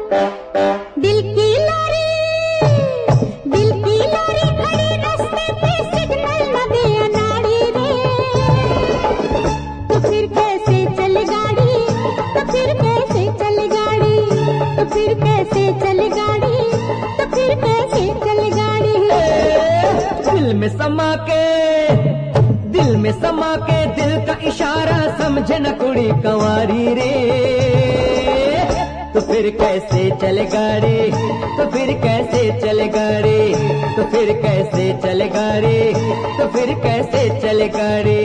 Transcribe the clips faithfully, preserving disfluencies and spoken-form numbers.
दिल की लॉरी, दिल की लॉरी खड़ी रास्ते पे, सिग्नल न दे अनाड़ी रे। तो फिर कैसे चले गाड़ी, तो फिर कैसे चले गाड़ी, तो फिर कैसे चले गाड़ी, तो फिर कैसे चले गाड़ी। दिल में समा के, दिल में समा के दिल का इशारा समझे न कुड़ी कंवारी रे। तो फिर कैसे चले गाड़ी, तो फिर कैसे चले गाड़ी, तो फिर कैसे चले गाड़ी, तो फिर कैसे चले गाड़ी।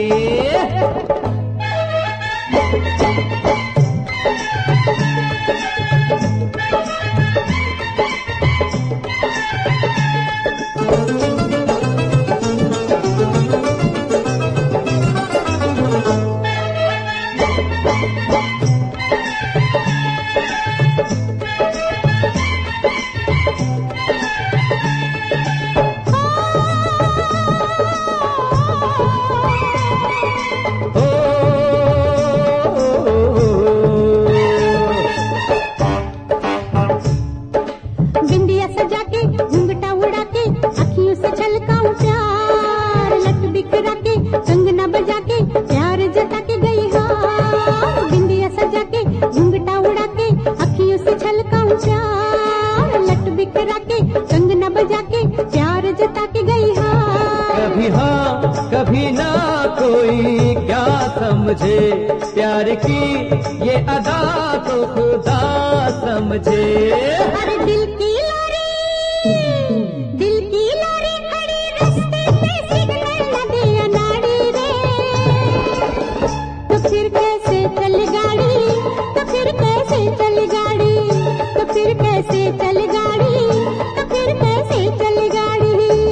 बिंदिया सजा के, घूंघटा उड़ा के, अखियों से छलकाऊं प्यार, लट बिखरा के, कंगना बजा के, प्यार जता के गई हाँ। बिंदिया सजा के, घूंघटा उड़ा के, अखियों से छलकाऊं प्यार, लट बिखरा के, कंगना बजा के, प्यार जता के गई हाँ। कभी हाँ कभी ना कोई क्या समझे, प्यार की ये अदा तो खुदा समझे। अरे दिल की लॉरी, दिल की लॉरी खड़ी रास्ते पे, सिग्नल न दे अनाड़ी रे। तो फिर कैसे चले गाड़ी, तो फिर कैसे चले गाड़ी, तो फिर कैसे चले गाड़ी, तो फिर कैसे चले गाड़ी।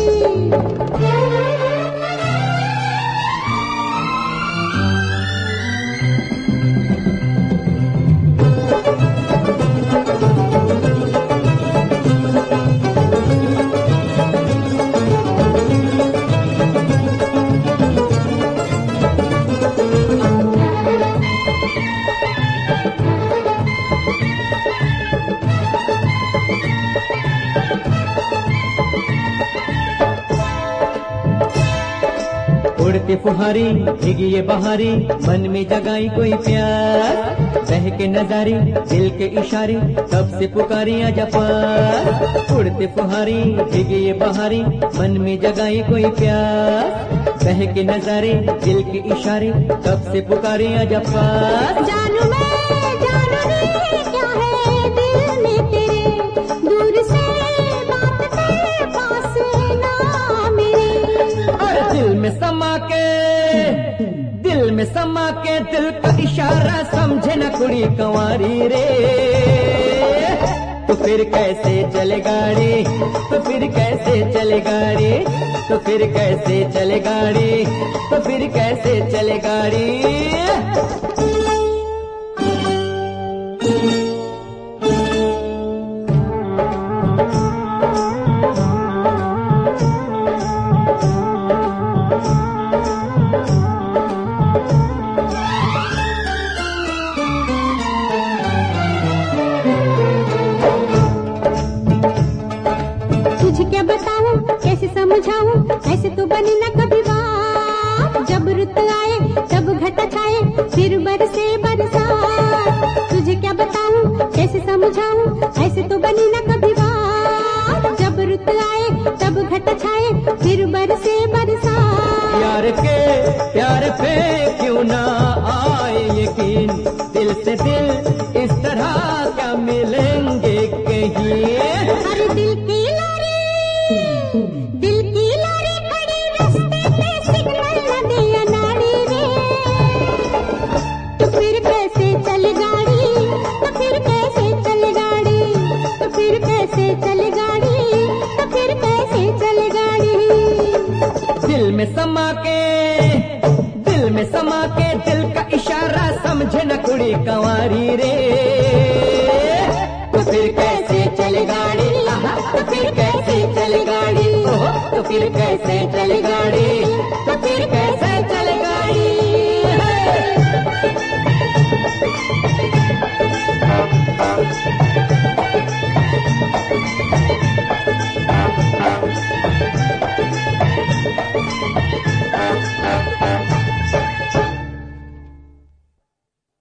उड़ती फुहारी भीगी ये बहारी, मन में जगाई कोई प्यार, बह के नजारी दिल के इशारे, कब से पुकारी आजा पार। उड़ती फुहारी भीगी ये बहारी, मन में जगाई कोई प्यार, बह के नजारे दिल के इशारे, कब से पुकारी आजा पार। जानू मैं जानू रे क्या है दिल में तेरे, दूर से बात कर पास ना मेरे। और दिल में समा के, दिल में समा के दिल का इशारा समझे न कुड़ी कंवारी रे। तो फिर कैसे चले गाड़ी, तो फिर कैसे चले गाड़ी, तो फिर कैसे चले गाड़ी, तो फिर कैसे चले गाड़ी। तुझे क्या बताऊं, कैसे समझाऊं, ऐसे तो बनी न कभी बात। जब रुत आए तब घटा छाए, फिर बरसे बरसात। तुझे क्या बताऊं, कैसे समझाऊं, ऐसे तो बनी न कभी बात। जब रुत आए तब घटा छाए, फिर बरसे बरसात। यार के प्यार पे क्यों ना आए यकीन, दिल से दिल इस तरह क्या मिलेंगे कहीं। अरे दिल की लॉरी, दिल की लॉरी खड़ी रास्ते पे, सिग्नल न दे अनाड़ी रे। तो फिर कैसे चले गाड़ी, तो फिर कैसे चले गाड़ी, तो फिर कैसे चले गाड़ी, तो फिर कैसे चले गाड़ी। दिल में समा के, दिल में समा के दिल का इशारा समझे न कुड़ी कंवारी रे। तो फिर कैसे चले गाड़ी, तो फिर कैसे चले गाड़ी, तो फिर कैसे चले गाड़ी, तो फिर कैसे